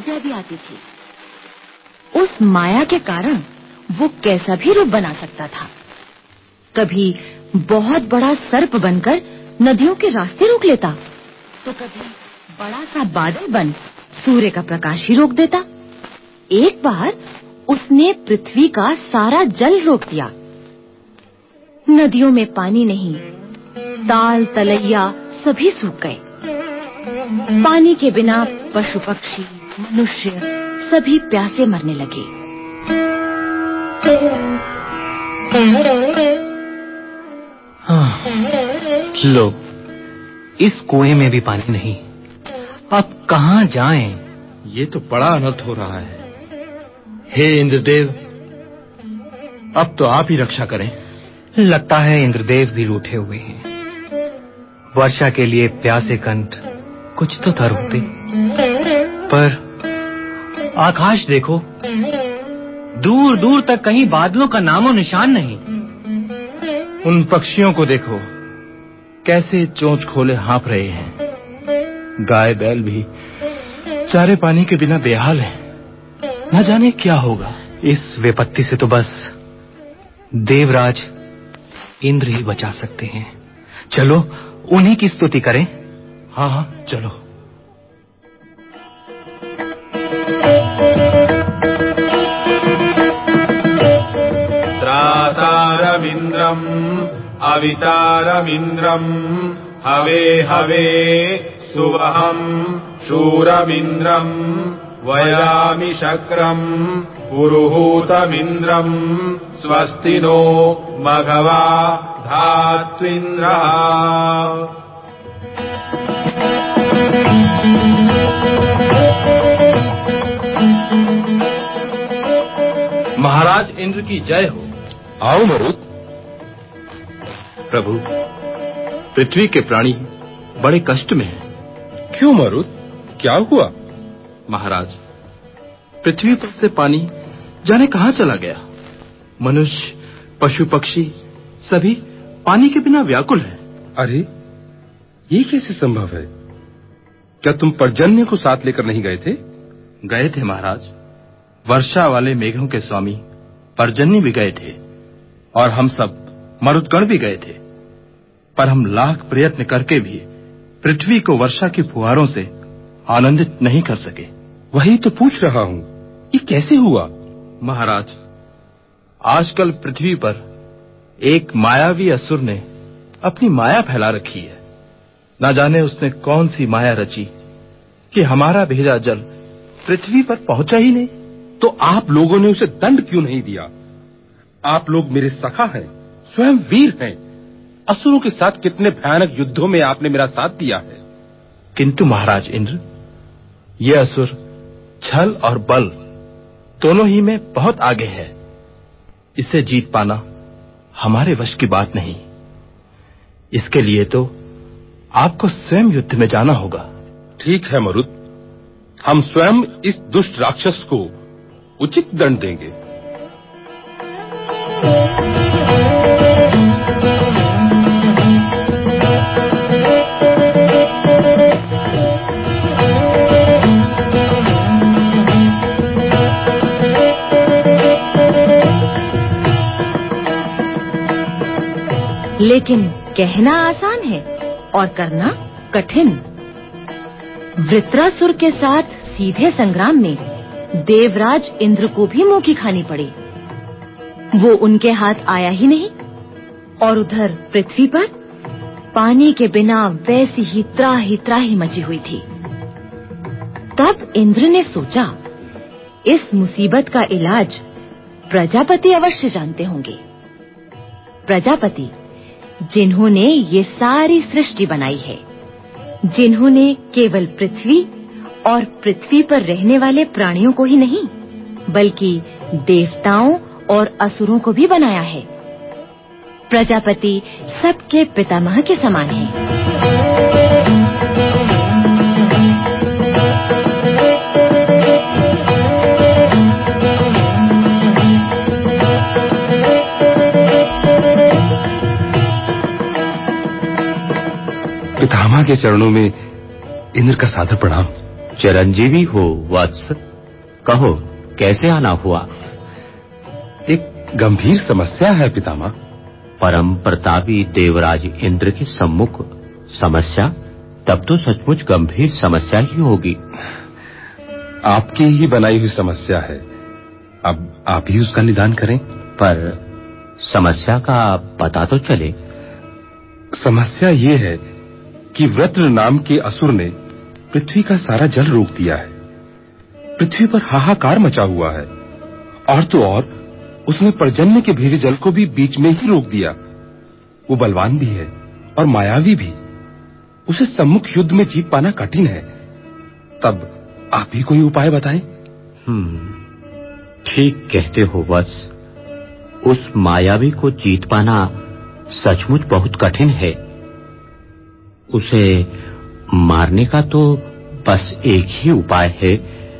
विद्या भी आती थी। उस माया के कारण वो कैसा भी रूप बना सकता था। कभी बहुत बड़ा सर्प बनकर नदियों के रास्ते रोक लेता, तो कभी बड़ा सा बादल बन सूर्य का प्रकाश ही रोक देता। एक बार उसने पृथ्वी का सारा जल रोक दिया। नदियों में पानी नहीं, ताल तलैया सभी सूख गए। पानी के बिना पशु पक्षी मनुष्य सभी प्यासे मरने लगे। लो, इस कुएं में भी पानी नहीं। अब कहाँ जाएं? ये तो बड़ा अनर्थ हो रहा है। हे इंद्रदेव, अब तो आप ही रक्षा करें। लगता है इंद्रदेव भी रूठे हुए हैं। वर्षा के लिए प्यासे कंठ कुछ तो तरोकते, पर आकाश देखो, दूर दूर तक कहीं बादलों का नामो निशान नहीं। उन पक्षियों को देखो, कैसे चोंच खोले हाँफ रहे हैं। गाय बैल भी चारे पानी के बिना बेहाल हैं। न जाने क्या होगा। इस विपत्ति से तो बस देवराज इंद्र ही बचा सकते हैं। चलो उन्हीं की स्तुति करें। हाँ हाँ, चलो। त्रातारमिन्द्रम् अवितारमिन्द्रम् हवे हवे सुवहम् शूरमिन्द्रम् वयामि शक्रम् पुरुहूतमिन्द्रम् स्वस्ति नो मघवा धात्विन्द्रः। महाराज इंद्र की जय हो। आओ मरुत। प्रभु, पृथ्वी के प्राणी बड़े कष्ट में हैं। क्यों मरुत, क्या हुआ? महाराज, पृथ्वी पर से पानी जाने कहाँ चला गया। मनुष्य पशु पक्षी सभी पानी के बिना व्याकुल हैं। अरे, ये कैसे संभव है? क्या तुम पर्जन्य को साथ लेकर नहीं गए थे? गए थे महाराज। वर्षा वाले मेघों के स्वामी पर्जन्य भी गए थे और हम सब मरुदगण भी गए थे, पर हम लाख प्रयत्न करके भी पृथ्वी को वर्षा की फुहारों से आनंदित नहीं कर सके। वही तो पूछ रहा हूँ, ये कैसे हुआ? महाराज, आजकल पृथ्वी पर एक मायावी असुर ने अपनी माया फैला रखी है। न जाने उसने कौन सी माया रची कि हमारा भेजा जल पृथ्वी पर पहुंचा ही नहीं। तो आप लोगों ने उसे दंड क्यों नहीं दिया? आप लोग मेरे सखा हैं, स्वयं वीर हैं। असुरों के साथ कितने भयानक युद्धों में आपने मेरा साथ दिया है। किंतु महाराज इंद्र, ये असुर छल और बल दोनों ही में बहुत आगे है। इसे जीत पाना हमारे वश की बात नहीं। इसके लिए तो आपको स्वयं युद्ध में जाना होगा। ठीक है मरुत, हम स्वयं इस दुष्ट राक्षस को उचित दंड देंगे। लेकिन कहना आसान है और करना कठिन। वृत्रासुर के साथ सीधे संग्राम में देवराज इंद्र को भी मुंह की खानी पड़ी। वो उनके हाथ आया ही नहीं और उधर पृथ्वी पर पानी के बिना वैसी ही त्राही मची हुई थी। तब इंद्र ने सोचा, इस मुसीबत का इलाज प्रजापति अवश्य जानते होंगे। प्रजापति, जिन्होंने ये सारी सृष्टि बनाई है, जिन्होंने केवल पृथ्वी और पृथ्वी पर रहने वाले प्राणियों को ही नहीं, बल्कि देवताओं और असुरों को भी बनाया है। प्रजापति सबके पितामह के समान हैं। पितामह के चरणों में इंद्र का सादर प्रणाम। चिरंजीवी हो वत्स, कहो कैसे आना हुआ? एक गंभीर समस्या है पितामह। परम प्रतापी देवराज इंद्र के सम्मुख समस्या? तब तो सचमुच गंभीर समस्या ही होगी। आपकी ही बनाई हुई समस्या है, अब आप ही उसका निदान करें। पर समस्या का पता तो चले। समस्या ये है कि वृत्र नाम के असुर ने पृथ्वी का सारा जल रोक दिया है। पृथ्वी पर हाहाकार मचा हुआ है, और तो और उसने पर्जन्य के भेजे जल को भी बीच में ही रोक दिया। वो बलवान भी है और मायावी भी, उसे सम्मुख युद्ध में जीत पाना कठिन है। तब आप ही कोई उपाय बताएं। ठीक कहते हो वत्स, उस मायावी को जीत पाना सचमुच बहुत कठिन है। उसे मारने का तो बस एक ही उपाय है,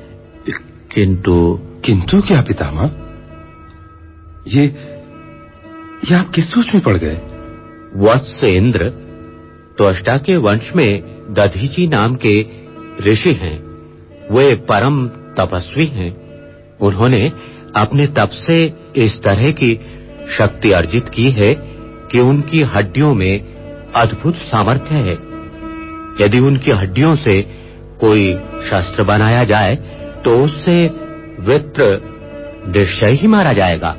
किंतु क्या पितामह? ये आप किस सोच में पड़ गए? वत्स इंद्र, त्वष्टा के वंश में दधीची नाम के ऋषि हैं। वे परम तपस्वी हैं। उन्होंने अपने तप से इस तरह की शक्ति अर्जित की है कि उनकी हड्डियों में अद्भुत सामर्थ्य है। यदि उनकी हड्डियों से कोई शस्त्र बनाया जाए तो उससे वृत्र निश्चय ही मारा जाएगा।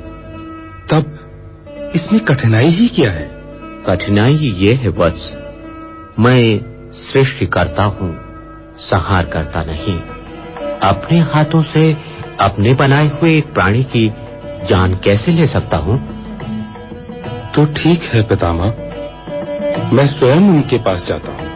तब इसमें कठिनाई ही क्या है? कठिनाई ये है वत्स, मैं सृष्टि करता हूँ, संहार करता नहीं। अपने हाथों से अपने बनाए हुए एक प्राणी की जान कैसे ले सकता हूँ? तो ठीक है पितामह, मैं स्वयं उनके पास जाता हूँ।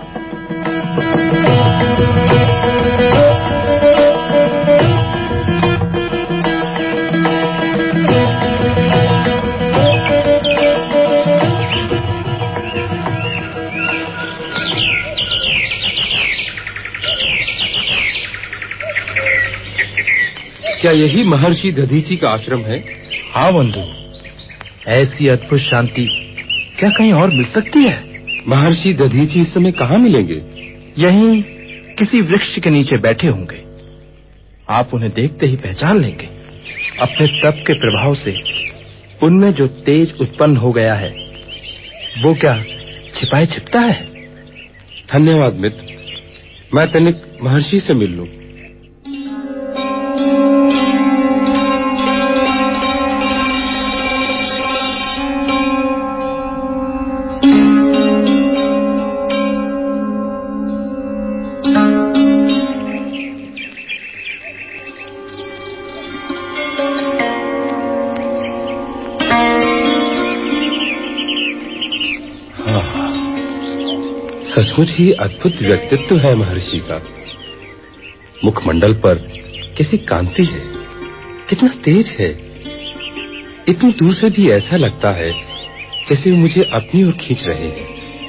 क्या यही महर्षि दधीची का आश्रम है? हाँ बंधु, ऐसी अद्भुत शांति क्या कहीं और मिल सकती है? महर्षि दधीची इस समय कहाँ मिलेंगे? यहीं किसी वृक्ष के नीचे बैठे होंगे। आप उन्हें देखते ही पहचान लेंगे। अपने तप के प्रभाव से उनमें जो तेज उत्पन्न हो गया है, वो क्या छिपाए छिपता है? धन्यवाद मित्र, मैं तनिक महर्षि से मिल लूं। सचमुच ही अद्भुत व्यक्तित्व है महर्षि का। मुखमंडल पर कैसी कांति है, कितना तेज है। इतनी दूर से भी ऐसा लगता है जैसे वो मुझे अपनी ओर खींच रहे हैं।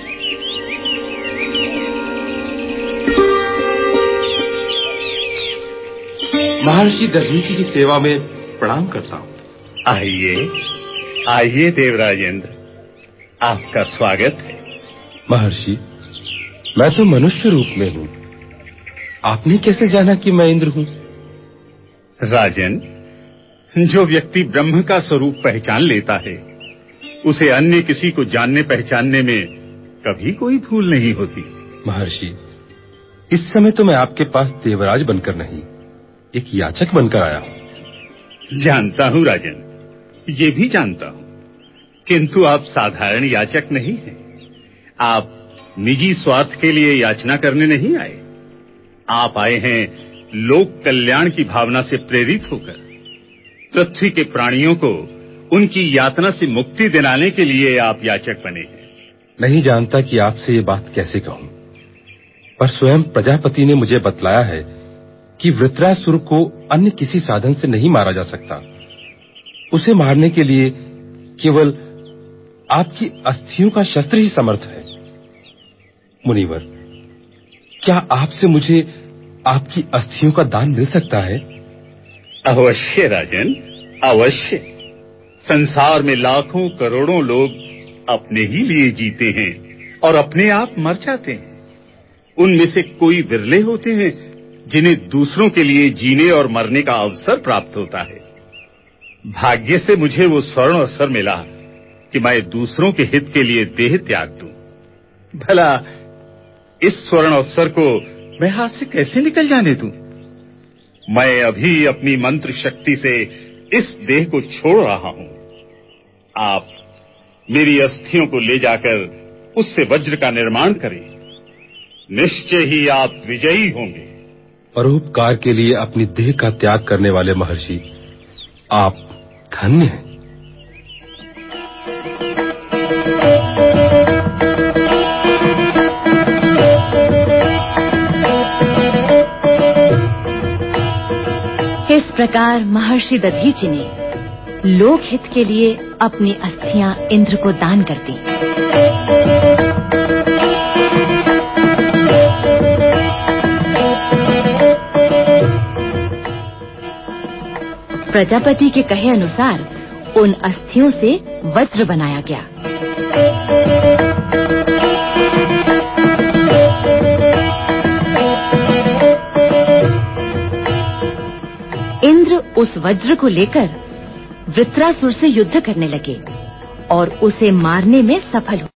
महर्षि दधीची की सेवा में प्रणाम करता हूँ। आइए आइए देवराजेंद्र, आपका स्वागत है। महर्षि, मैं तो मनुष्य रूप में हूँ, आपने कैसे जाना कि मैं इंद्र हूँ? राजन, जो व्यक्ति ब्रह्म का स्वरूप पहचान लेता है, उसे अन्य किसी को जानने पहचानने में कभी कोई भूल नहीं होती। महर्षि, इस समय तो मैं आपके पास देवराज बनकर नहीं, एक याचक बनकर आया हूँ। जानता हूँ राजन, ये भी जानता हूँ, किंतु आप साधारण याचक नहीं हैं। आप निजी स्वार्थ के लिए याचना करने नहीं आए। आप आए हैं लोक कल्याण की भावना से प्रेरित होकर। पृथ्वी के प्राणियों को उनकी यातना से मुक्ति दिलाने के लिए आप याचक बने हैं। नहीं जानता कि आपसे ये बात कैसे कहूं, पर स्वयं प्रजापति ने मुझे बतलाया है कि वृत्रासुर को अन्य किसी साधन से नहीं मारा जा सकता। उसे मारने के लिए केवल आपकी अस्थियों का शस्त्र ही समर्थ है। मुनिवर, क्या आपसे मुझे आपकी अस्थियों का दान मिल सकता है? अवश्य राजन, अवश्य। संसार में लाखों करोड़ों लोग अपने ही लिए जीते हैं और अपने आप मर जाते हैं। उनमें से कोई विरले होते हैं जिन्हें दूसरों के लिए जीने और मरने का अवसर प्राप्त होता है। भाग्य से मुझे वो स्वर्ण अवसर मिला कि मैं दूसरों के हित के लिए देह त्याग दूं। भला इस स्वर्ण अवसर को मैं हाथ से कैसे निकल जाने दूं? मैं अभी अपनी मंत्र शक्ति से इस देह को छोड़ रहा हूं। आप मेरी अस्थियों को ले जाकर उससे वज्र का निर्माण करें। निश्चय ही आप विजयी होंगे। परोपकार के लिए अपनी देह का त्याग करने वाले महर्षि, आप धन्य हैं। इस प्रकार महर्षि दधीचि ने लोकहित के लिए अपनी अस्थियां इंद्र को दान कर दी। प्रजापति के कहे अनुसार उन अस्थियों से वज्र बनाया गया। इंद्र उस वज्र को लेकर वृत्रासुर से युद्ध करने लगे और उसे मारने में सफल हुए।